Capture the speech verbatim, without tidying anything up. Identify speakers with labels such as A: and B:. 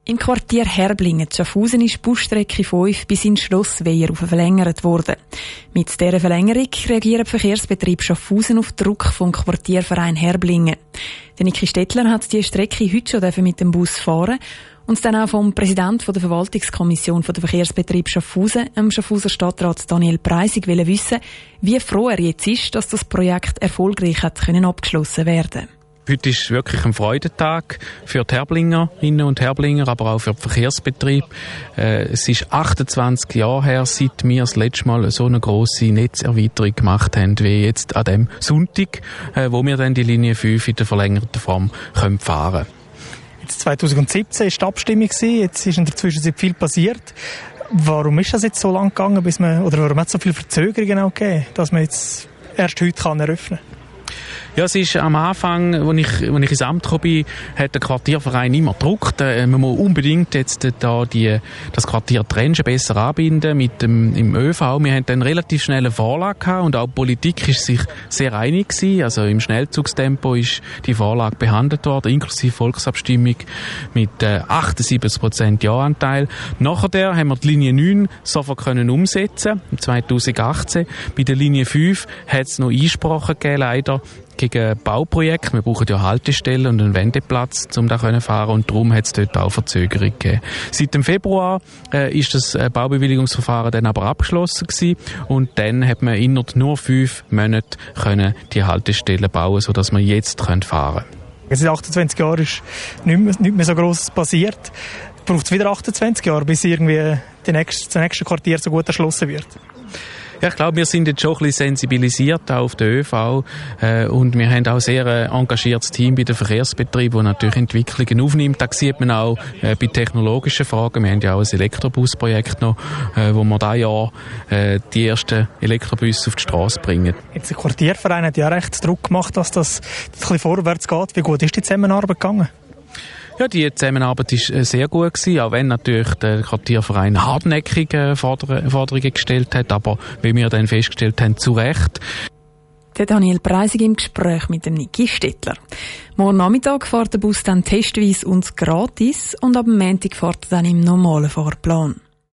A: Im Quartier Herblingen, Schaffhausen, ist die Busstrecke fünf bis in Schlossweier verlängert worden. Mit dieser Verlängerung reagiert der Verkehrsbetrieb Schaffhausen auf Druck vom Quartierverein Herblingen. Der Niki Stettler hat die Strecke heute schon mit dem Bus fahren und dann auch vom Präsidenten der Verwaltungskommission der Verkehrsbetrieb Schaffhausen, dem Schaffhauser Stadtrat Daniel Preisig, wissen, wie froh er jetzt ist, dass das Projekt erfolgreich hat können abgeschlossen werden.
B: Heute ist wirklich ein Freudentag für die Herblingerinnen und Herblinger, aber auch für den Verkehrsbetrieb. Äh, es ist achtundzwanzig Jahre her, seit wir das letzte Mal so eine grosse Netzerweiterung gemacht haben, wie jetzt an dem Sonntag, äh, wo wir dann die Linie fünf in der verlängerten Form können fahren können.
C: Jetzt zwanzig siebzehn war die Abstimmung, jetzt ist in der Zwischenzeit viel passiert. Warum ist das jetzt so lang gegangen, bis man, oder warum hat es so viele Verzögerungen auch gegeben, dass man jetzt erst heute kann eröffnen kann?
B: Ja, es ist am Anfang, als ich, als ich ins Amt gekommen bin, hat der Quartierverein immer gedruckt. Äh, man muss unbedingt jetzt da die, das Quartier Trenchen besser anbinden mit dem, im ÖV. Wir haben dann relativ schnell eine Vorlage gehabt und auch die Politik ist sich sehr einig gewesen. Also im Schnellzugstempo ist die Vorlage behandelt worden, inklusive Volksabstimmung mit äh, achtundsiebzig Prozent Ja-Anteil. Nachher haben wir die Linie neun sofort können umsetzen, zwanzig achtzehn. Bei der Linie fünf hat es noch Einsprachen gegeben, leider, gegen Bauprojekte. Wir brauchen ja Haltestellen und einen Wendeplatz, um da zu fahren, und darum hat es dort auch Verzögerung gegeben. Seit dem Februar äh, ist das äh, Baubewilligungsverfahren dann aber abgeschlossen gewesen und dann hat man innerhalb nur fünf Monate können die Haltestellen bauen, sodass wir jetzt fahren können.
C: Seit achtundzwanzig Jahren ist nicht mehr, nicht mehr so Grosses passiert. Braucht es wieder achtundzwanzig Jahre, bis irgendwie die nächste, das nächste Quartier so gut erschlossen wird?
B: Ja, ich glaube, wir sind jetzt schon ein bisschen sensibilisiert auf den ÖV äh, und wir haben auch sehr ein engagiertes Team bei den Verkehrsbetrieben, das natürlich Entwicklungen aufnimmt. Da sieht man auch äh, bei technologischen Fragen. Wir haben ja auch ein Elektrobusprojekt noch, äh, wo wir dieses Jahr äh, die ersten Elektrobusse auf die Straße bringen.
C: Jetzt der Quartierverein hat ja recht Druck gemacht, dass das ein bisschen vorwärts geht. Wie gut ist die Zusammenarbeit gegangen?
B: Ja, die Zusammenarbeit war sehr gut gewesen, auch wenn natürlich der Quartierverein hartnäckige Forderungen gestellt hat, aber wie wir dann festgestellt haben, zu Recht.
A: Der Daniel Preisig im Gespräch mit dem Niki Stettler. Morgen Nachmittag fährt der Bus dann testweise und gratis und ab dem Montag fährt er dann im normalen Fahrplan.